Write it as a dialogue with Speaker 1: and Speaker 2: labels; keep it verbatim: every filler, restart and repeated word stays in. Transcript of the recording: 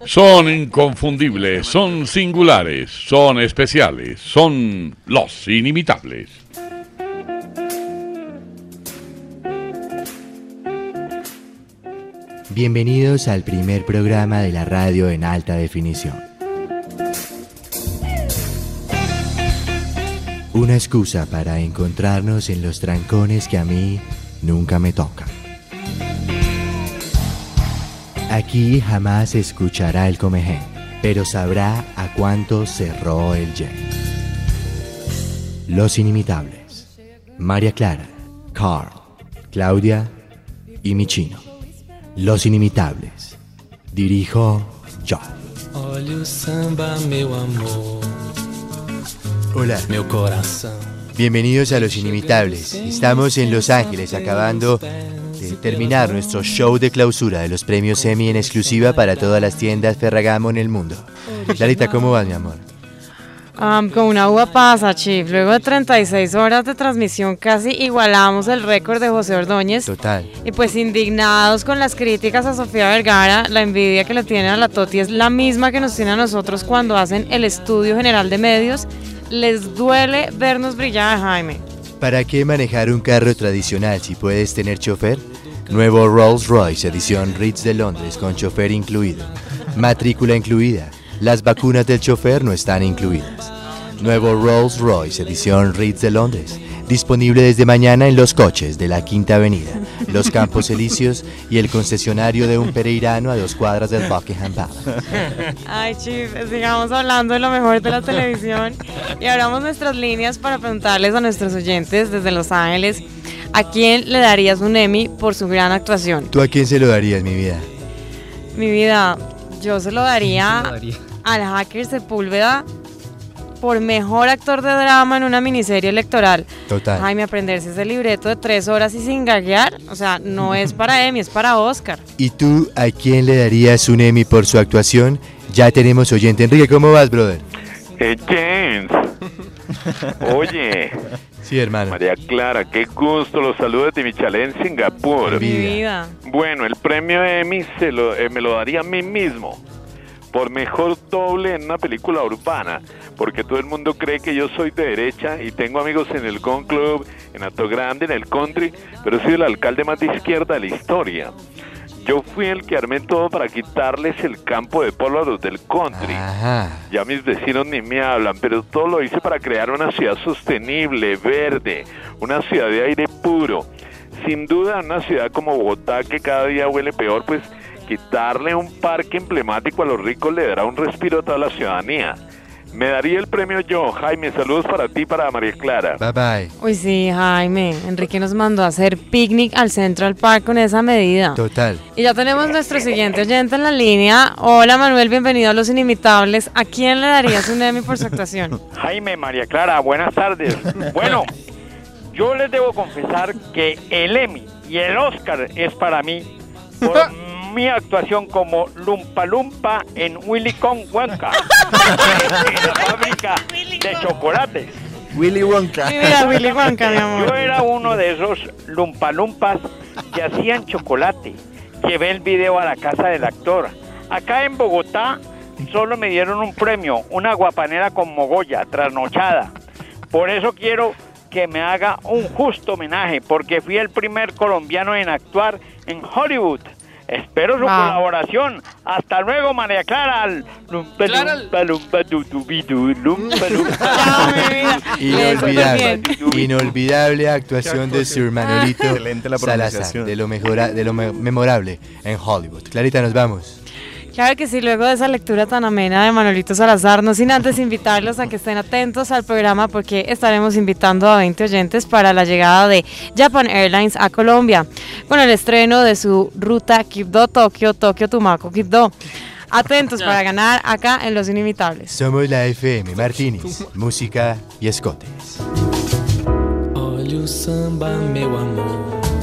Speaker 1: Son inconfundibles, son singulares, son especiales, son los inimitables.
Speaker 2: Bienvenidos al primer programa de la radio en alta definición. Una excusa para encontrarnos en los trancones que a mí nunca me tocan. Aquí jamás escuchará el comején, pero sabrá a cuánto cerró el yen. Los inimitables. María Clara, Carl, Claudia y mi chino. Los inimitables. Dirijo yo. Hola. Bienvenidos a Los Inimitables. Estamos en Los Ángeles acabando de terminar nuestro show de clausura de los premios Emmy en exclusiva para todas las tiendas Ferragamo en el mundo. Clarita, ¿cómo vas, mi amor?
Speaker 3: Um, con una uva pasa, Chief. Luego de treinta y seis horas de transmisión casi igualamos el récord de José Ordóñez.
Speaker 2: Total.
Speaker 3: Y pues indignados con las críticas a Sofía Vergara, la envidia que le tienen a la Toti es la misma que nos tiene a nosotros cuando hacen el Estudio General de Medios. Les duele vernos brillar, Jaime.
Speaker 2: ¿Para qué manejar un carro tradicional si puedes tener chofer? Nuevo Rolls Royce edición Ritz de Londres con chofer incluido. Matrícula incluida. Las vacunas del chofer no están incluidas. Nuevo Rolls Royce edición Ritz de Londres. Disponible desde mañana en los coches de la Quinta Avenida, los Campos Elíseos y el concesionario de un pereirano a dos cuadras del Buckingham Palace.
Speaker 3: Ay, Chief, sigamos hablando de lo mejor de la televisión y abramos nuestras líneas para preguntarles a nuestros oyentes desde Los Ángeles ¿a quién le darías un Emmy por su gran actuación?
Speaker 2: ¿Tú a quién se lo darías, mi vida?
Speaker 3: Mi vida, yo se lo daría, lo daría? al hacker Sepúlveda por mejor actor de drama en una miniserie electoral.
Speaker 2: Total.
Speaker 3: Jaime, aprenderse ese libreto de tres horas y sin gaguear, o sea, no es para Emmy, es para Oscar.
Speaker 2: ¿Y tú a quién le darías un Emmy por su actuación? Ya tenemos oyente. Enrique, ¿cómo vas, brother?
Speaker 4: Eh, James. Oye.
Speaker 2: Sí, hermano.
Speaker 4: María Clara, qué gusto. Los saludos de Michalé en Singapur.
Speaker 3: Mi vida.
Speaker 4: Bueno, el premio Emmy se lo, eh, me lo daría a mí mismo por mejor doble en una película urbana, porque todo el mundo cree que yo soy de derecha y tengo amigos en el Gun Club, en Alto Grande, en el country, pero soy el alcalde más de izquierda de la historia. Yo fui el que armé todo para quitarles el campo de polo a los del country.
Speaker 2: Ajá.
Speaker 4: Ya mis vecinos ni me hablan, pero todo lo hice para crear una ciudad sostenible, verde, una ciudad de aire puro. Sin duda, una ciudad como Bogotá, que cada día huele peor, pues quitarle un parque emblemático a los ricos le dará un respiro a toda la ciudadanía. Me daría el premio yo, Jaime. Saludos para ti y para María Clara.
Speaker 2: Bye bye.
Speaker 3: Uy, sí, Jaime. Enrique nos mandó a hacer picnic al Central Park con esa medida.
Speaker 2: Total.
Speaker 3: Y ya tenemos nuestro siguiente oyente en la línea. Hola, Manuel, bienvenido a Los Inimitables. ¿A quién le darías un Emmy por su actuación?
Speaker 5: Jaime, María Clara, buenas tardes. Bueno, yo les debo confesar que el Emmy y el Oscar es para mí por mi actuación como Lumpa Lumpa en Willy Wonka, en la fábrica de chocolates.
Speaker 2: Willy Wonka.
Speaker 3: Mira, Willy Wonka, mi amor.
Speaker 5: Yo era uno de esos Lumpa Lumpas que hacían chocolate. Llevé el video a la casa del actor. Acá en Bogotá solo me dieron un premio, una guapanera con mogolla, trasnochada. Por eso quiero que me haga un justo homenaje, porque fui el primer colombiano en actuar en Hollywood. Espero su wow. colaboración. Hasta luego, María Clara. Lumpa, lumpa, lumpa, tu, tu, tu, lumpa, lumpa.
Speaker 2: Inolvidable, inolvidable actuación de Sir Manolito Salazar, de lo, mejora, de lo me memorable en Hollywood. Clarita, nos vamos.
Speaker 3: Claro que sí, luego de esa lectura tan amena de Manolito Salazar, no sin antes invitarlos a que estén atentos al programa porque estaremos invitando a veinte oyentes para la llegada de Japan Airlines a Colombia, con el estreno de su ruta Quibdó, Tokio, Tokio, Tumaco, Quibdó. Atentos para ganar acá en Los Inimitables.
Speaker 2: Somos la F M Martínez, música y escotes.
Speaker 6: Olha o samba, meu amor.